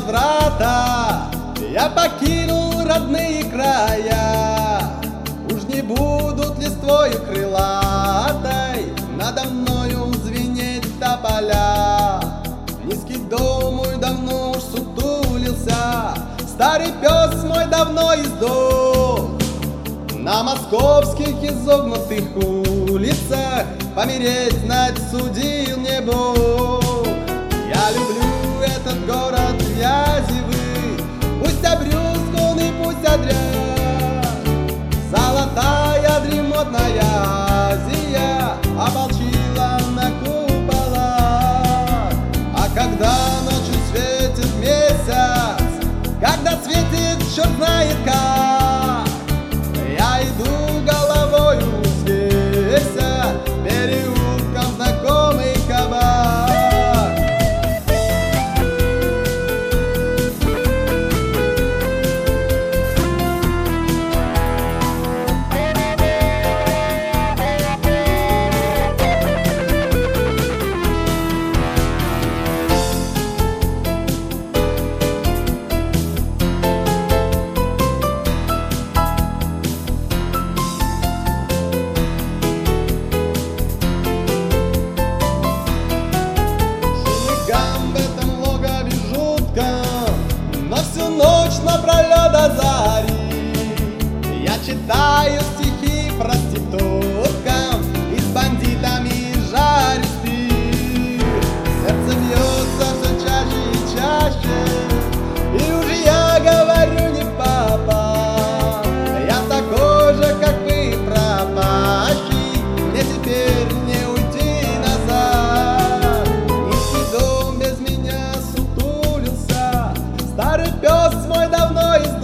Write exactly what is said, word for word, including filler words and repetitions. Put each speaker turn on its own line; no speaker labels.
возврата я покинул родные края. Уж не будут листвою крылатой надо мною звенеть тополя. Низкий дом мой давно уж сутулился, старый пес мой давно издох. На московских изогнутых улицах помереть знать судил мне Бог. Я люблю этот город Вязевый, пусть обрюзг он и пусть одряд. Золотая дремотная Азия ополчила на куполах. А когда ночью светит месяц, когда светит черт знает как, я иду головою взвеся переулком знакомый кабак. Но всю ночь напролет до зари я читаю стихи проституткам и с бандитами жарю спирт. Сердце бьется все чаще и чаще, и уже я говорю не папа. Я такой же, как вы, пропащий, мне теперь не уйти назад. Низкий дом без меня сутулился, старый пес мой давно из